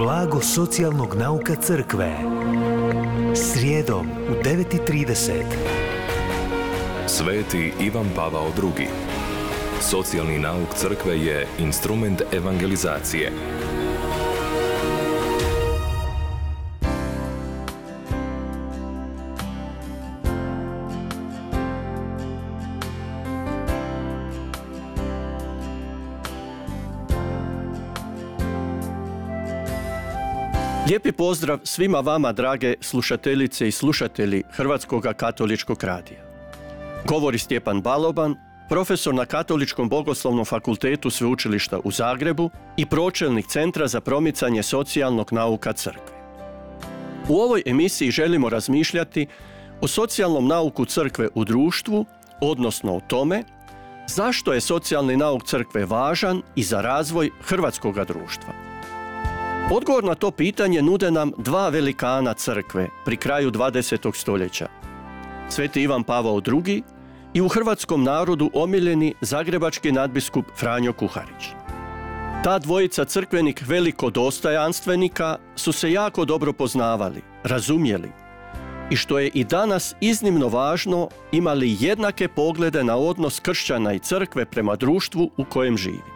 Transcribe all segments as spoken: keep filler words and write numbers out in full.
Blago socijalnog nauka crkve. Srijedom u devet i trideset. Sveti Ivan Pavao drugi. Socijalni nauk crkve je instrument evangelizacije. Lijepi pozdrav svima vama, drage slušateljice i slušatelji Hrvatskog katoličkog radija. Govori Stjepan Baloban, profesor na Katoličkom bogoslovnom fakultetu Sveučilišta u Zagrebu i pročelnik Centra za promicanje socijalnog nauka crkve. U ovoj emisiji želimo razmišljati o socijalnom nauku crkve u društvu, odnosno o tome zašto je socijalni nauk crkve važan i za razvoj hrvatskog društva. Odgovor na to pitanje nude nam dva velikana crkve pri kraju dvadesetog stoljeća. Sveti Ivan Pavao drugi i u hrvatskom narodu omiljeni zagrebački nadbiskup Franjo Kuharić. Ta dvojica crkvenih velikodostojanstvenika su se jako dobro poznavali, razumjeli i što je i danas iznimno važno, imali jednake poglede na odnos kršćana i crkve prema društvu u kojem živi.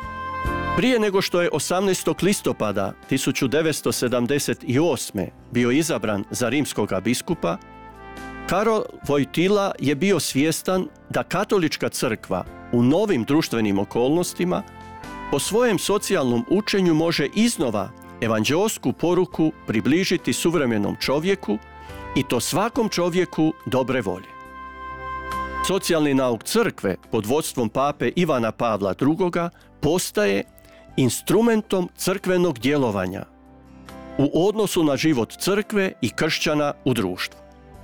Prije nego što je osamnaestog listopada tisuću devetsto sedamdeset osme. bio izabran za rimskog biskupa, Karol Wojtyla je bio svjestan da katolička crkva u novim društvenim okolnostima po svojem socijalnom učenju može iznova evanđeosku poruku približiti suvremenom čovjeku i to svakom čovjeku dobre volje. Socijalni nauk crkve pod vodstvom pape Ivana Pavla drugoga postaje instrumentom crkvenog djelovanja u odnosu na život crkve i kršćana u društvu.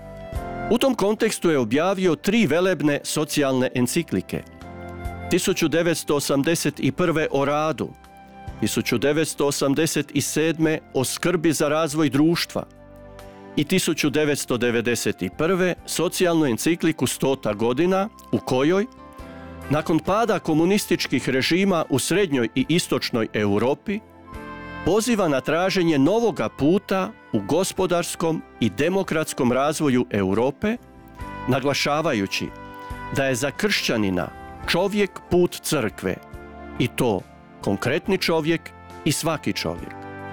U tom kontekstu je objavio tri velebne socijalne enciklike. tisuću devetsto osamdeset prve o radu, tisuću devetsto osamdeset sedme o skrbi za razvoj društva i tisuću devetsto devedeset prve socijalnu encikliku Stota godina u kojoj, nakon pada komunističkih režima u srednjoj i istočnoj Europi, poziva na traženje novoga puta u gospodarskom i demokratskom razvoju Europe, naglašavajući da je za kršćanina čovjek put crkve i to konkretni čovjek i svaki čovjek.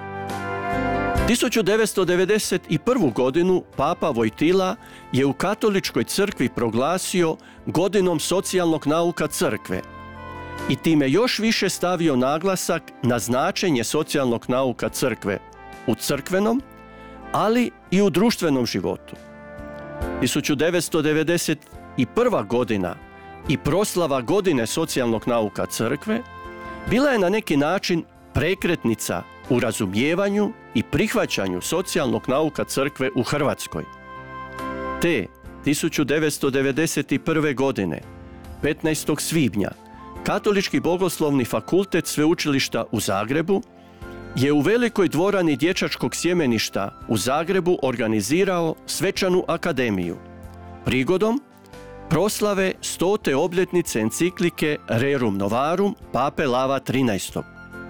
tisuću devetsto devedeset prvu. godinu Papa Wojtyla je u Katoličkoj crkvi proglasio godinom socijalnog nauka crkve i time još više stavio naglasak na značenje socijalnog nauka crkve u crkvenom, ali i u društvenom životu. tisuću devetsto devedeset prva. godina i proslava godine socijalnog nauka crkve bila je na neki način prekretnica u razumijevanju i prihvaćanju socijalnog nauka crkve u Hrvatskoj. Te tisuću devetsto devedeset prve. godine, petnaestog svibnja, Katolički bogoslovni fakultet Sveučilišta u Zagrebu je u velikoj dvorani dječačkog sjemeništa u Zagrebu organizirao svečanu akademiju prigodom proslave stote obljetnice enciklike Rerum Novarum pape Lava trinaestog.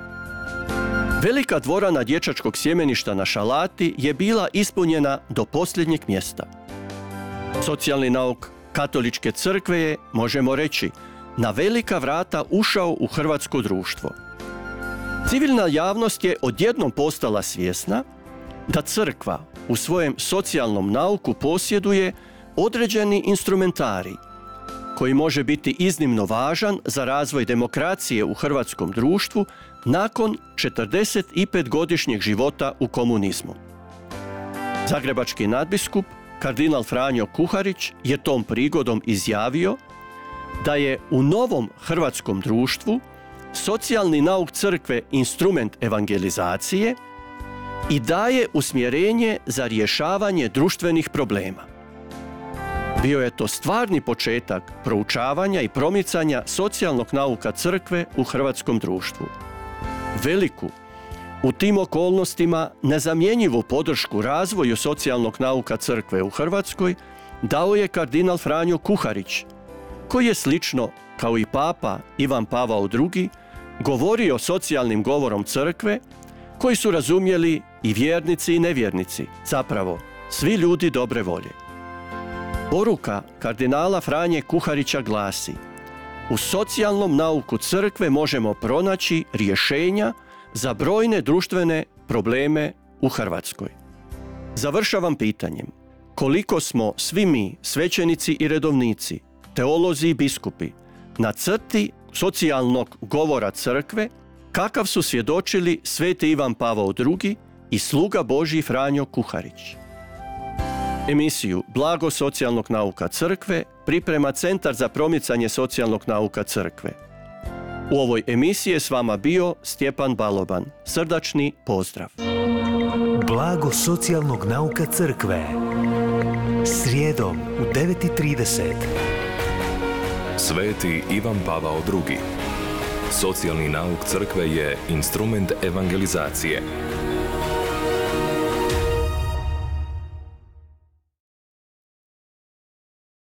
Velika dvorana dječačkog sjemeništa na Šalati je bila ispunjena do posljednjeg mjesta. Socijalni nauk katoličke crkve je, možemo reći, na velika vrata ušao u hrvatsko društvo. Civilna javnost je odjednom postala svjesna da crkva u svojem socijalnom nauku posjeduje određeni instrumentarij koji može biti iznimno važan za razvoj demokracije u hrvatskom društvu nakon četrdeset pet godišnjeg života u komunizmu. Zagrebački nadbiskup, kardinal Franjo Kuharić, je tom prigodom izjavio da je u novom hrvatskom društvu socijalni nauk crkve instrument evangelizacije i daje usmjerenje za rješavanje društvenih problema. Bio je to stvarni početak proučavanja i promicanja socijalnog nauka crkve u hrvatskom društvu. Veliku, u tim okolnostima nezamjenjivu podršku razvoju socijalnog nauka crkve u Hrvatskoj dao je kardinal Franjo Kuharić, koji je slično kao i papa Ivan Pavao drugi govorio socijalnim govorom crkve koji su razumjeli i vjernici i nevjernici, zapravo svi ljudi dobre volje. Poruka kardinala Franje Kuharića glasi: u socijalnom nauku crkve možemo pronaći rješenja za brojne društvene probleme u Hrvatskoj. Završavam pitanjem: koliko smo svi mi, svećenici i redovnici, teolozi i biskupi, na crti socijalnog govora crkve, kakav su svjedočili sveti Ivan Pavao drugi i sluga Božji Franjo Kuharić? Emisiju Blago socijalnog nauka crkve priprema Centar za promicanje socijalnog nauka crkve. U ovoj emisiji je s vama bio Stjepan Baloban. Srdačni pozdrav. Blago socijalnog nauka crkve. Srijedom u devet i trideset. Sveti Ivan Pavao drugi. Socijalni nauk crkve je instrument evangelizacije.